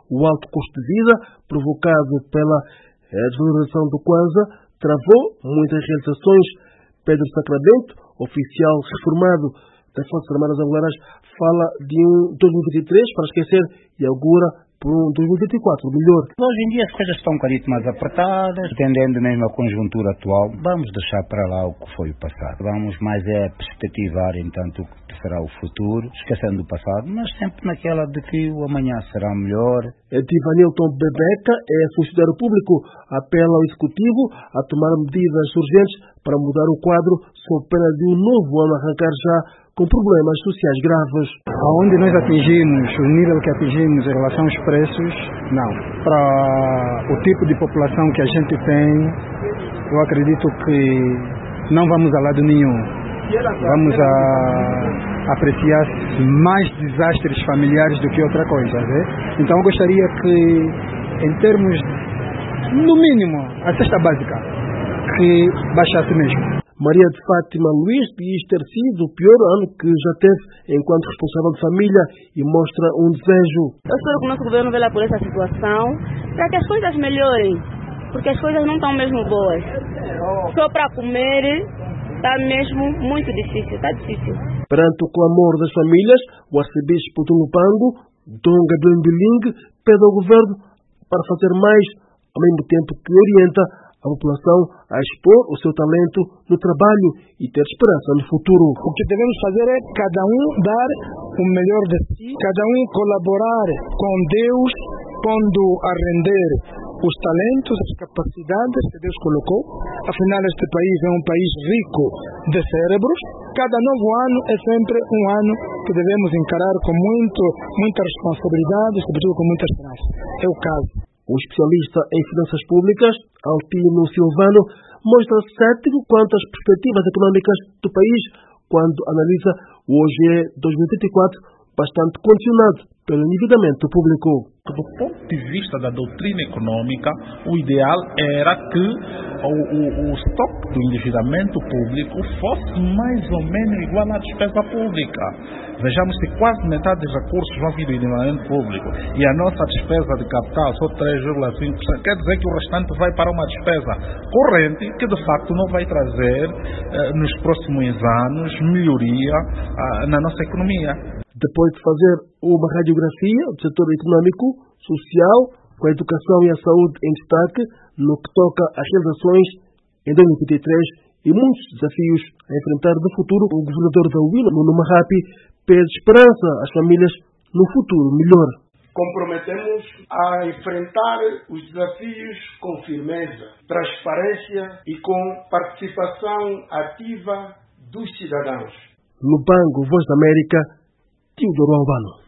O alto custo de vida, provocado pela desvalorização do Kwanza, travou muitas realizações. Pedro Sacramento, oficial reformado das Forças Armadas Angolanas, fala de um 2023 para esquecer e augura por um 2024 melhor. Hoje em dia as coisas estão um bocadinho mais apertadas, atendendo mesmo a conjuntura atual. Vamos deixar para lá o que foi o passado. Vamos mais perspectivar, entanto, o que será o futuro, esquecendo o passado, mas sempre naquela de que o amanhã será melhor. Divanilton Bebeca é funcionário público, apela ao Executivo a tomar medidas urgentes para mudar o quadro, sob pena de um novo ano arrancar já com problemas sociais graves. Aonde nós atingimos, o nível que atingimos em relação aos preços, não. Para o tipo de população que a gente tem, eu acredito que não vamos a lado nenhum. Vamos a apreciar mais desastres familiares do que outra coisa. Né? Então eu gostaria que, em termos, no mínimo, a cesta básica, que baixasse mesmo. Maria de Fátima Luís diz ter sido o pior ano que já teve enquanto responsável de família e mostra um desejo. Eu espero que o nosso governo vela por essa situação para que as coisas melhorem, porque as coisas não estão mesmo boas. Só para comer está mesmo muito difícil, está difícil. Perante o clamor das famílias, o arcebispo do Lupango, Dom Gabriel Biling, pede ao governo para fazer mais, ao mesmo tempo que orienta a população a expor o seu talento no trabalho e ter esperança no futuro. O que devemos fazer é cada um dar o melhor de si, cada um colaborar com Deus, pondo a render os talentos, as capacidades que Deus colocou. Afinal, este país é um país rico de cérebros. Cada novo ano é sempre um ano que devemos encarar com muita responsabilidade, sobretudo com muita esperança. É o caso. O especialista em finanças públicas, Altino Silvano, mostra cético quanto às perspectivas econômicas do país quando analisa o OGE 2034, bastante condicionado pelo endividamento público. Do ponto de vista da doutrina econômica, o ideal era que o estoque do endividamento público fosse mais ou menos igual à despesa pública. Vejamos que quase metade dos recursos vão vir do endividamento público e a nossa despesa de capital só 3,5%. Quer dizer que o restante vai para uma despesa corrente que de facto não vai trazer nos próximos anos melhoria na nossa economia. Depois de fazer uma radiografia do setor econômico, social, com a educação e a saúde em destaque, no que toca às realizações em 2023 e muitos desafios a enfrentar no futuro, o governador da UILA, Nuno Mahapi, pede esperança às famílias no futuro melhor. Comprometemos a enfrentar os desafios com firmeza, transparência e com participação ativa dos cidadãos. Lupango, Voz da América, Teodoro Albano.